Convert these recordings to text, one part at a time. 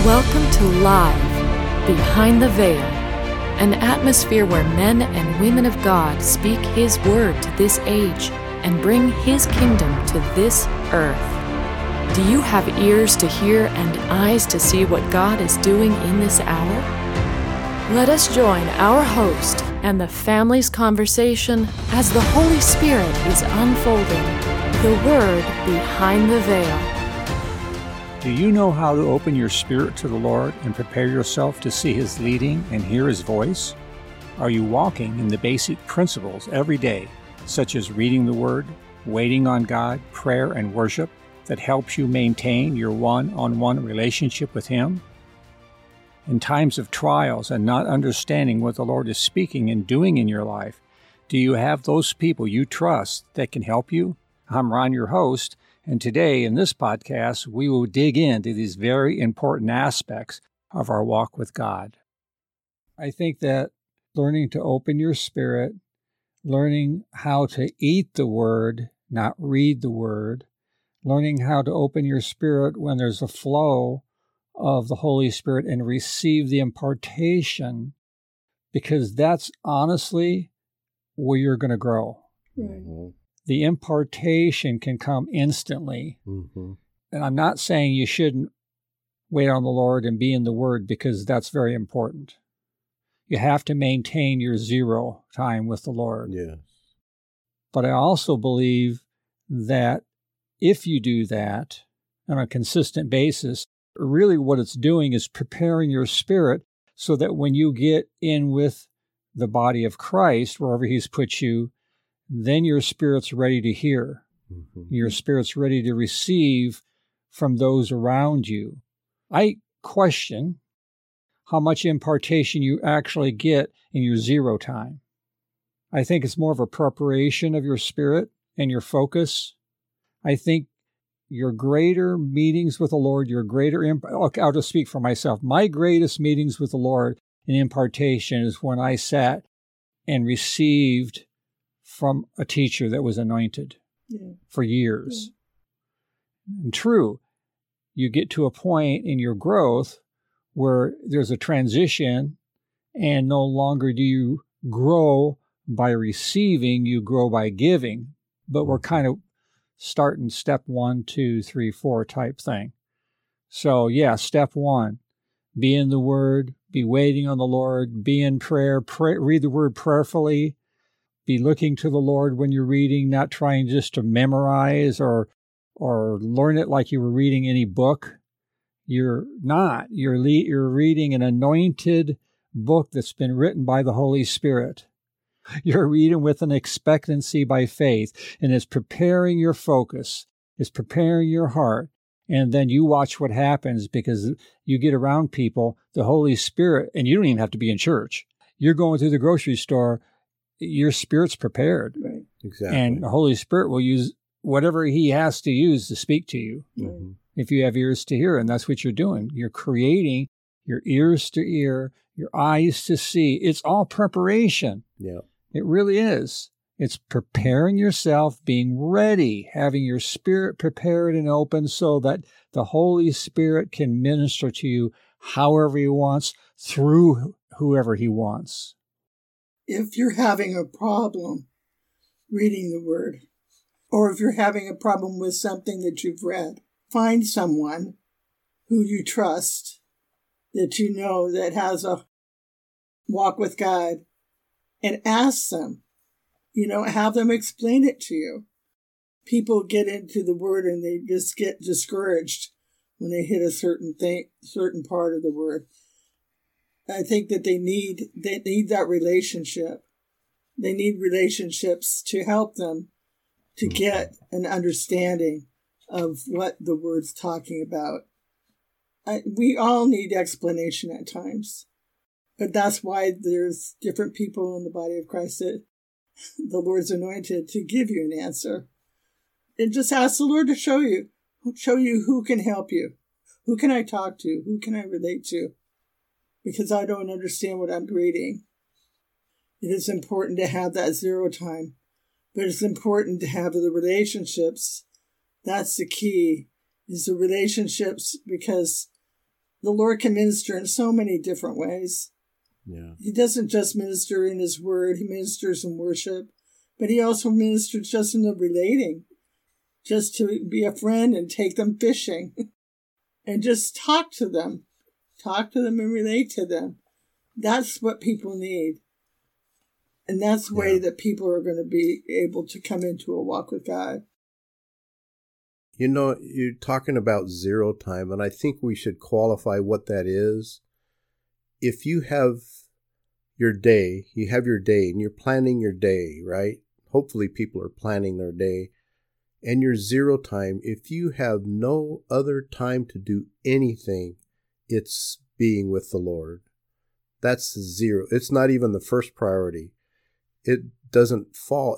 Welcome to Live, Behind the Veil, an atmosphere where men and women of God speak His word to this age and bring His kingdom to this earth. Do you have ears to hear and eyes to see what God is doing in this hour? Let us join our host and the family's conversation as the Holy Spirit is unfolding the Word behind the veil. Do you know how to open your spirit to the Lord and prepare yourself to see His leading and hear His voice? Are you walking in the basic principles every day, such as reading the Word, waiting on God, prayer, and worship, that helps you maintain your one-on-one relationship with Him? In times of trials and not understanding what the Lord is speaking and doing in your life, do you have those people you trust that can help you? I'm Ron, your host, and today in this podcast, we will dig into these very important aspects of our walk with God. I think that learning to open your spirit, learning how to eat the Word, not read the Word, learning how to open your spirit when there's a flow of the Holy Spirit and receive the impartation, because that's honestly where you're going to grow. Mm-hmm. The impartation can come instantly. Mm-hmm. And I'm not saying you shouldn't wait on the Lord and be in the Word, because that's very important. You have to maintain your zero time with the Lord. Yes. But I also believe that if you do that on a consistent basis, really what it's doing is preparing your spirit so that when you get in with the body of Christ, wherever He's put you, then your spirit's ready to hear. Mm-hmm. Your spirit's ready to receive from those around you. I question how much impartation you actually get in your zero time. I think it's more of a preparation of your spirit and your focus. I think your greater meetings with the Lord, I'll just speak for myself. My greatest meetings with the Lord in impartation is when I sat and received from a teacher that was anointed for years. And true, you get to a point in your growth where there's a transition, and no longer do you grow by receiving, you grow by giving. But we're kind of starting step 1, 2, 3, 4 type thing. So yeah, step 1, be in the Word, be waiting on the Lord, be in prayer, read the Word prayerfully. Be looking to the Lord when you're reading, not trying just to memorize or learn it like you were reading any book. You're not. You're reading an anointed book that's been written by the Holy Spirit. You're reading with an expectancy by faith, and it's preparing your focus. It's preparing your heart. And then you watch what happens, because you get around people, the Holy Spirit, and you don't even have to be in church. You're going through the grocery store, your spirit's prepared. Right. Exactly. And the Holy Spirit will use whatever He has to use to speak to you. Mm-hmm. If you have ears to hear, and that's what you're doing. You're creating your ears to hear, your eyes to see. It's all preparation. Yeah. It really is. It's preparing yourself, being ready, having your spirit prepared and open so that the Holy Spirit can minister to you however He wants, through whoever He wants. If you're having a problem reading the Word, or if you're having a problem with something that you've read, find someone who you trust, that you know that has a walk with God, and ask them. Have them explain it to you. People get into the Word and they just get discouraged when they hit a certain part of the Word. I think that they need that relationship. They need relationships to help them to get an understanding of what the Word's talking about. We all need explanation at times, but that's why there's different people in the body of Christ that the Lord's anointed to give you an answer. And just ask the Lord to show you who can help you. Who can I talk to? Who can I relate to? Because I don't understand what I'm reading. It is important to have that zero time, but it's important to have the relationships. That's the key, is the relationships, because The Lord can minister in so many different ways. Yeah. He doesn't just minister in his word, he ministers in worship, but he also ministers just in the relating, just to be a friend and take them fishing and just talk to them and relate to them. That's what people need. And that's the way that people are going to be able to come into a walk with God. You know, you're talking about zero time, and I think we should qualify what that is. If you have your day, and you're planning your day, right? Hopefully people are planning their day. And your zero time, if you have no other time to do anything, it's being with the Lord. That's zero. It's not even the first priority. It doesn't fall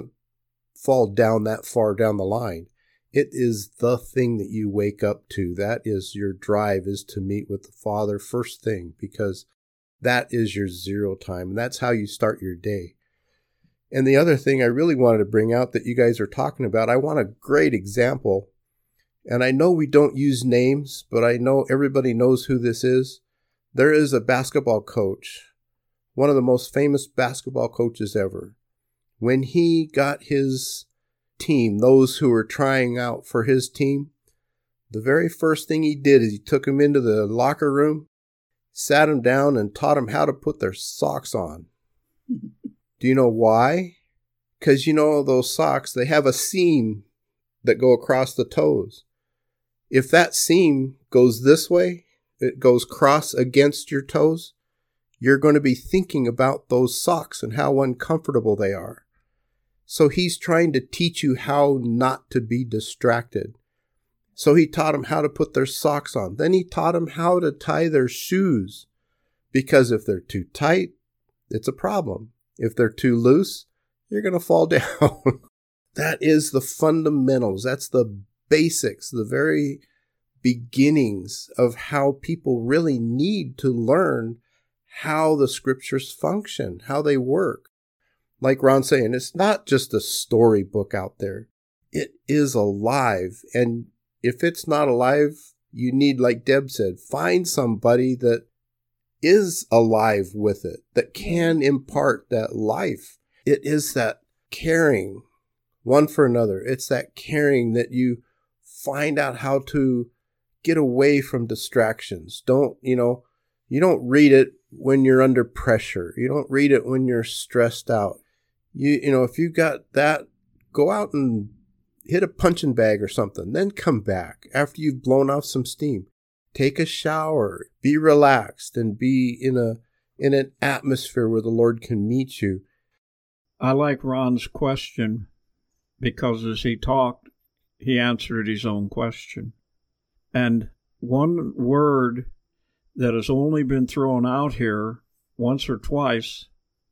down that far down the line. It is the thing that you wake up to. That is your drive, is to meet with the Father first thing, because that is your zero time. And that's how you start your day. And the other thing I really wanted to bring out that you guys are talking about, I want a great example. And I know we don't use names, but I know everybody knows who this is. There is a basketball coach, one of the most famous basketball coaches ever. When he got his team, those who were trying out for his team, the very first thing he did is he took them into the locker room, sat them down, and taught them how to put their socks on. Do you know why? Because, you know, those socks, they have a seam that go across the toes. If that seam goes this way, it goes cross against your toes, you're going to be thinking about those socks and how uncomfortable they are. So he's trying to teach you how not to be distracted. So he taught them how to put their socks on. Then he taught them how to tie their shoes. Because if they're too tight, it's a problem. If they're too loose, you're going to fall down. That is the fundamentals. That's the basics, the very beginnings of how people really need to learn how the scriptures function, how they work. Like Ron's saying, it's not just a storybook out there. It is alive. And if it's not alive, you need, like Deb said, find somebody that is alive with it, that can impart that life. It is that caring one for another. It's that caring that you find out how to get away from distractions. You don't read it when you're under pressure. You don't read it when you're stressed out. If you got that, go out and hit a punching bag or something, then come back after you've blown off some steam. Take a shower, be relaxed, and be in an atmosphere where the Lord can meet you. I like Ron's question because as he talked, he answered his own question. And one word that has only been thrown out here once or twice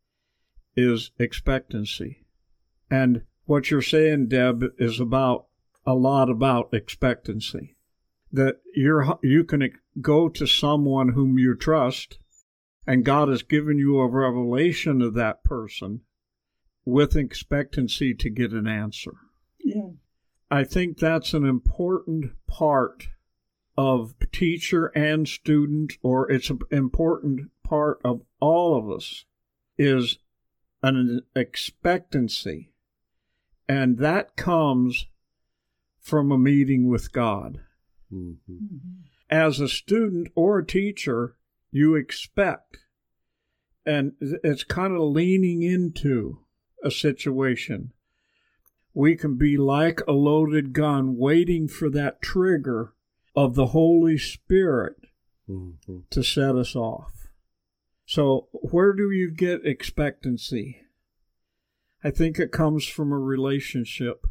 is expectancy. And what you're saying, Deb, is a lot about expectancy. That you can go to someone whom you trust, and God has given you a revelation of that person with expectancy to get an answer. Yeah. I think that's an important part of teacher and student, or it's an important part of all of us, is an expectancy. And that comes from a meeting with God. Mm-hmm. As a student or a teacher, you expect. And it's kind of leaning into a situation. We can be like a loaded gun waiting for that trigger of the Holy Spirit to set us off. So where do you get expectancy? I think it comes from a relationship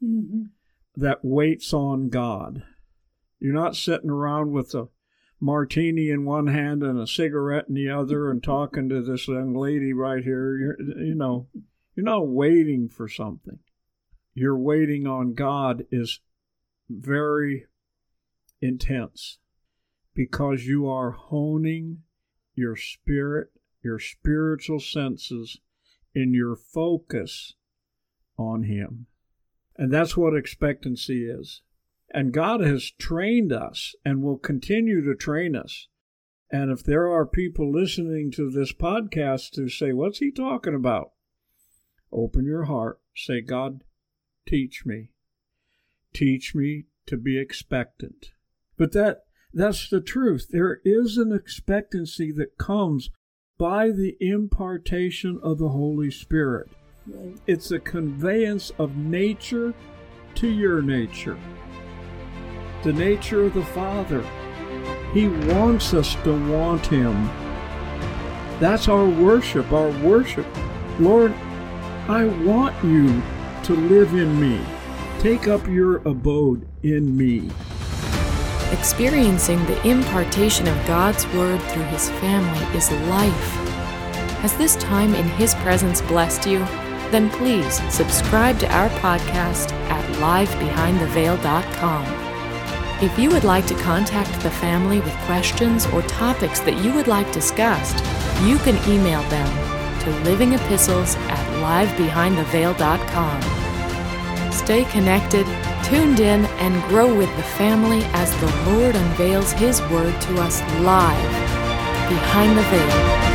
that waits on God. You're not sitting around with a martini in one hand and a cigarette in the other and talking to this young lady right here. You're not waiting for something. Your waiting on God is very intense because you are honing your spirit, your spiritual senses in your focus on Him. And that's what expectancy is. And God has trained us and will continue to train us. And if there are people listening to this podcast who say, what's he talking about? Open your heart. Say, God, teach me. Teach me to be expectant. But that's the truth. There is an expectancy that comes by the impartation of the Holy Spirit. Right. It's a conveyance of nature to your nature. The nature of the Father. He wants us to want Him. That's our worship. Our worship. Lord, I want you to live in me. Take up your abode in me. Experiencing the impartation of God's Word through His family is life. Has this time in His presence blessed you? Then please subscribe to our podcast at livebehindtheveil.com. If you would like to contact the family with questions or topics that you would like discussed, you can email them to livingepistles@livebehindtheveil.com. Stay connected, tuned in, and grow with the family as the Lord unveils His Word to us live behind the veil.